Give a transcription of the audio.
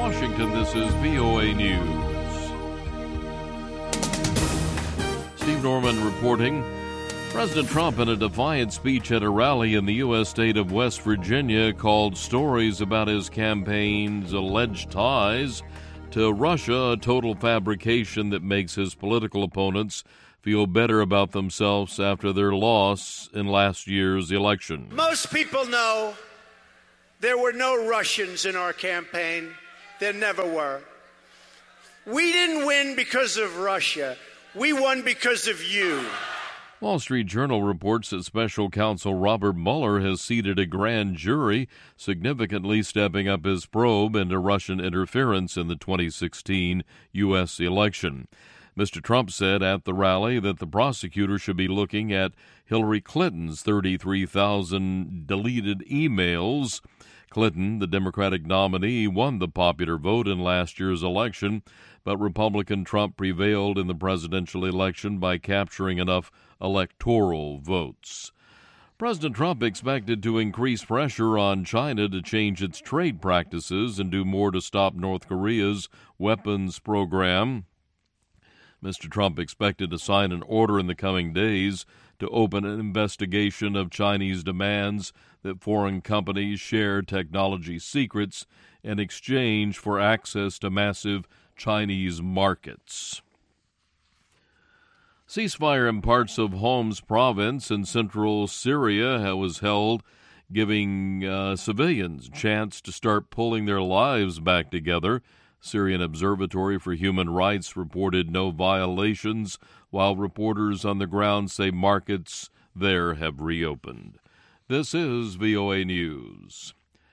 Washington, this is VOA News. Steve Norman reporting. President Trump, in a defiant speech at a rally in the U.S. state of West Virginia, called stories about his campaign's alleged ties to Russia a total fabrication that makes his political opponents feel better about themselves after their loss in last year's election. Most people know there were no Russians in our campaign. There never were. We didn't win because of Russia. We won because of you. Wall Street Journal reports that special counsel Robert Mueller has seated a grand jury, significantly stepping up his probe into Russian interference in the 2016 U.S. election. Mr. Trump said at the rally that the prosecutor should be looking at Hillary Clinton's 33,000 deleted emails. Clinton, the Democratic nominee, won the popular vote in last year's election, but Republican Trump prevailed in the presidential election by capturing enough electoral votes. President Trump expected to increase pressure on China to change its trade practices and do more to stop North Korea's weapons program. Mr. Trump expected to sign an order in the coming days to open an investigation of Chinese demands that foreign companies share technology secrets in exchange for access to massive Chinese markets. Ceasefire in parts of Homs province in central Syria was held, giving civilians a chance to start pulling their lives back together. Syrian Observatory for Human Rights reported no violations, while reporters on the ground say markets there have reopened. This is VOA News.